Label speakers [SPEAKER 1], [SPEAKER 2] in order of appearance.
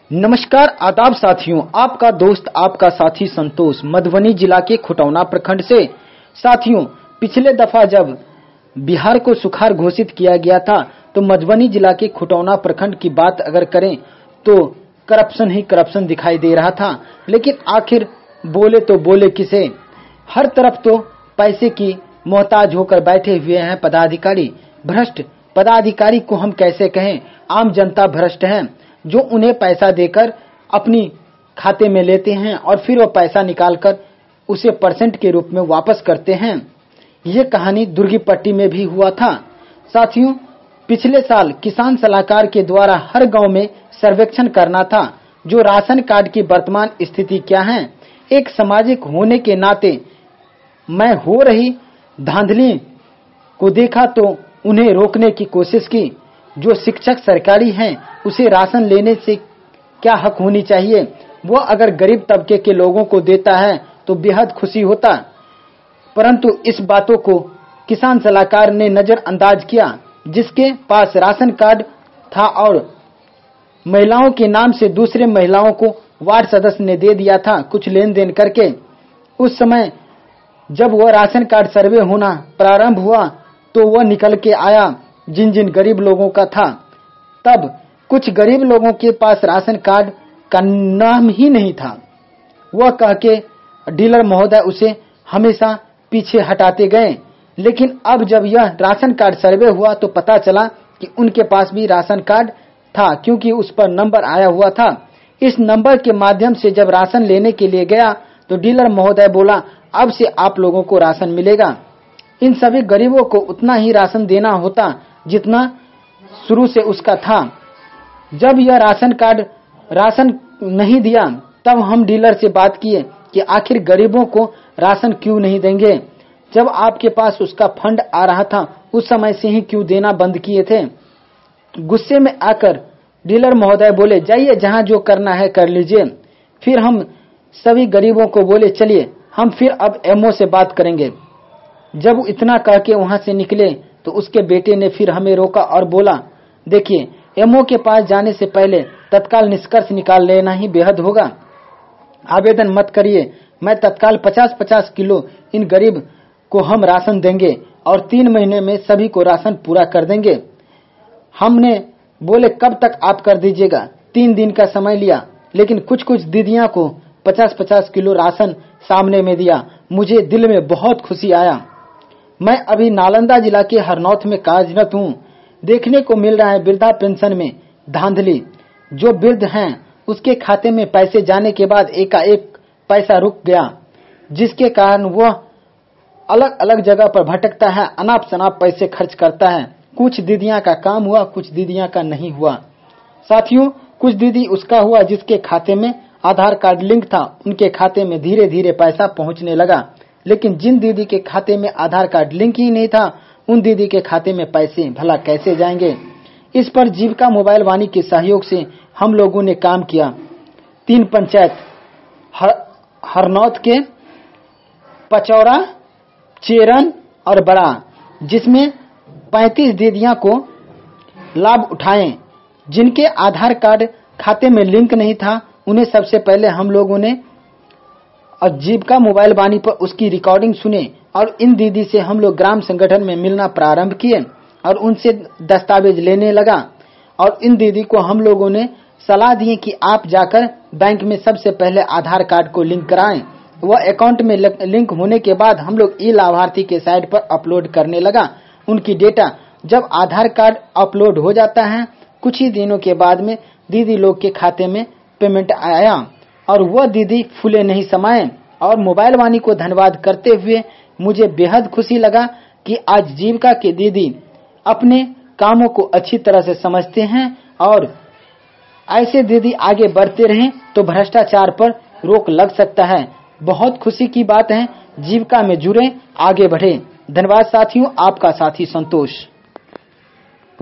[SPEAKER 1] नमस्कार आदाब साथियों, आपका दोस्त आपका साथी संतोष मधुबनी जिला के खुटौना प्रखंड से। साथियों, पिछले दफा जब बिहार को सुखाड़ घोषित किया गया था तो मधुबनी जिला के खुटौना प्रखंड की बात अगर करें तो करप्शन ही करप्शन दिखाई दे रहा था। लेकिन आखिर बोले तो बोले किसे, हर तरफ तो पैसे की मोहताज होकर बैठे हुए हैं पदाधिकारी। भ्रष्ट पदाधिकारी को हम कैसे कहें, आम जनता भ्रष्ट है जो उन्हें पैसा देकर अपनी खाते में लेते हैं और फिर वो पैसा निकालकर उसे परसेंट के रूप में वापस करते हैं। ये कहानी दुर्गीपट्टी में भी हुआ था। साथियों, पिछले साल किसान सलाहकार के द्वारा हर गांव में सर्वेक्षण करना था जो राशन कार्ड की वर्तमान स्थिति क्या है। एक सामाजिक होने के नाते मैं हो रही धांधली को देखा तो उन्हें रोकने की कोशिश की। जो शिक्षक सरकारी हैं उसे राशन लेने से क्या हक होनी चाहिए, वो अगर गरीब तबके के लोगों को देता है तो बेहद खुशी होता। परंतु इस बातों को किसान सलाहकार ने नजरअंदाज किया। जिसके पास राशन कार्ड था और महिलाओं के नाम से दूसरे महिलाओं को वार्ड सदस्य ने दे दिया था कुछ लेन देन करके। उस समय जब वह राशन कार्ड सर्वे होना प्रारंभ हुआ तो वह निकल के आया जिन जिन गरीब लोगों का था। तब कुछ गरीब लोगों के पास राशन कार्ड का नाम ही नहीं था। वह कह के डीलर महोदय उसे हमेशा पीछे हटाते गए। लेकिन अब जब यह राशन कार्ड सर्वे हुआ तो पता चला कि उनके पास भी राशन कार्ड था, क्योंकि उस पर नंबर आया हुआ था। इस नंबर के माध्यम से जब राशन लेने के लिए गया तो डीलर महोदय बोला, अब से आप लोगों को राशन मिलेगा। इन सभी गरीबों को उतना ही राशन देना होता जितना शुरू से उसका था। जब यह राशन नहीं दिया तब हम डीलर से बात किए कि आखिर गरीबों को राशन क्यों नहीं देंगे, जब आपके पास उसका फंड आ रहा था उस समय से ही क्यों देना बंद किए थे। गुस्से में आकर डीलर महोदय बोले, जाइए जहां जो करना है कर लीजिए। फिर हम सभी गरीबों को बोले, चलिए हम फिर अब एमओ से बात करेंगे। जब इतना कह के वहां से निकले तो उसके बेटे ने फिर हमें रोका और बोला, देखिए एमओ के पास जाने से पहले तत्काल निष्कर्ष निकाल लेना ही बेहद होगा। आवेदन मत करिए, मैं तत्काल 50-50 किलो इन गरीब को हम राशन देंगे और 3 महीने में सभी को राशन पूरा कर देंगे। हमने बोले, कब तक आप कर दीजिएगा। 3 दिन का समय लिया, लेकिन कुछ कुछ दीदियां को 50-50 किलो राशन सामने में दिया। मुझे दिल में बहुत खुशी आया। मैं अभी नालंदा जिला के हरनौत में कार्यरत हूँ। देखने को मिल रहा है वृद्धा पेंशन में धांधली। जो वृद्ध हैं उसके खाते में पैसे जाने के बाद एकाएक पैसा रुक गया, जिसके कारण वह अलग अलग जगह पर भटकता है, अनाप शनाप पैसे खर्च करता है। कुछ दीदियां का काम हुआ, कुछ दीदियां का नहीं हुआ। साथियों, कुछ दीदी उसका हुआ जिसके खाते में आधार कार्ड लिंक था, उनके खाते में धीरे धीरे पैसा पहुंचने लगा। लेकिन जिन दीदी के खाते में आधार कार्ड लिंक ही नहीं था उन दीदी के खाते में पैसे भला कैसे जाएंगे। इस पर जीविका मोबाइल वाणी के सहयोग से हम लोगों ने काम किया। 3 पंचायत हरनौत के पचौरा, चेरन और बड़ा, जिसमें 35 दीदियां को लाभ उठाएं। जिनके आधार कार्ड खाते में लिंक नहीं था उन्हें सबसे पहले हम लोगों ने जीविका मोबाइल वाणी पर उसकी रिकॉर्डिंग सुने और इन दीदी से हम लोग ग्राम संगठन में मिलना प्रारंभ किए और उनसे दस्तावेज लेने लगा। और इन दीदी को हम लोगों ने सलाह दी कि आप जाकर बैंक में सबसे पहले आधार कार्ड को लिंक कराएं। वह अकाउंट में लिंक होने के बाद हम लोग ई लाभार्थी के साइट पर अपलोड करने लगा उनकी डेटा। जब आधार कार्ड अपलोड हो जाता है कुछ ही दिनों के बाद में दीदी लोग के खाते में पेमेंट आया और वह दीदी फूले नहीं समाये। और मोबाइल वाणी को धन्यवाद करते हुए मुझे बेहद खुशी लगा कि आज जीविका के दीदी अपने कामों को अच्छी तरह से समझते हैं और ऐसे दीदी आगे बढ़ते रहें तो भ्रष्टाचार पर रोक लग सकता है। बहुत खुशी की बात है। जीविका में जुड़े, आगे बढ़े। धन्यवाद साथियों, आपका साथी संतोष।